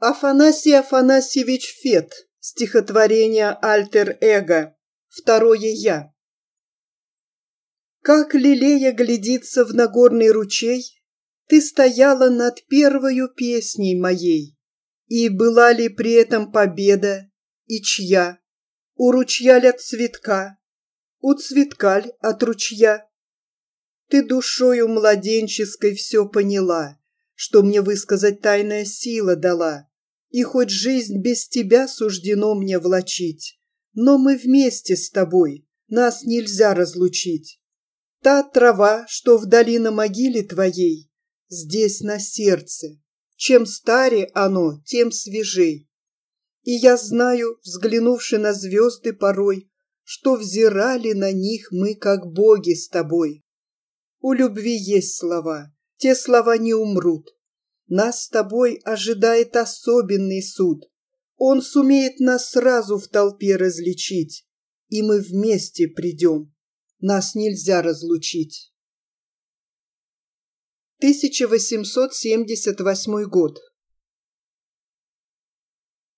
Афанасий Афанасьевич Фет. Стихотворение «Альтер-эго». Второе я. Как лилея глядится в Нагорный ручей, ты стояла над первою песней моей. И была ли при этом победа, и чья? У ручья ль от цветка, у цветка ль от ручья? Ты душою младенческой все поняла, что мне высказать тайная сила дала. И хоть жизнь без тебя суждено мне влачить, но мы вместе с тобой, нас нельзя разлучить. Та трава, что вдали на могиле твоей, здесь на сердце. Чем старе оно, тем свежей. И я знаю, взглянувши на звезды порой, что взирали на них мы, как боги с тобой. У любви есть слова, те слова не умрут. Нас с тобой ожидает особенный суд. Он сумеет нас сразу в толпе различить, и мы вместе придем. Нас нельзя разлучить. 1878 год.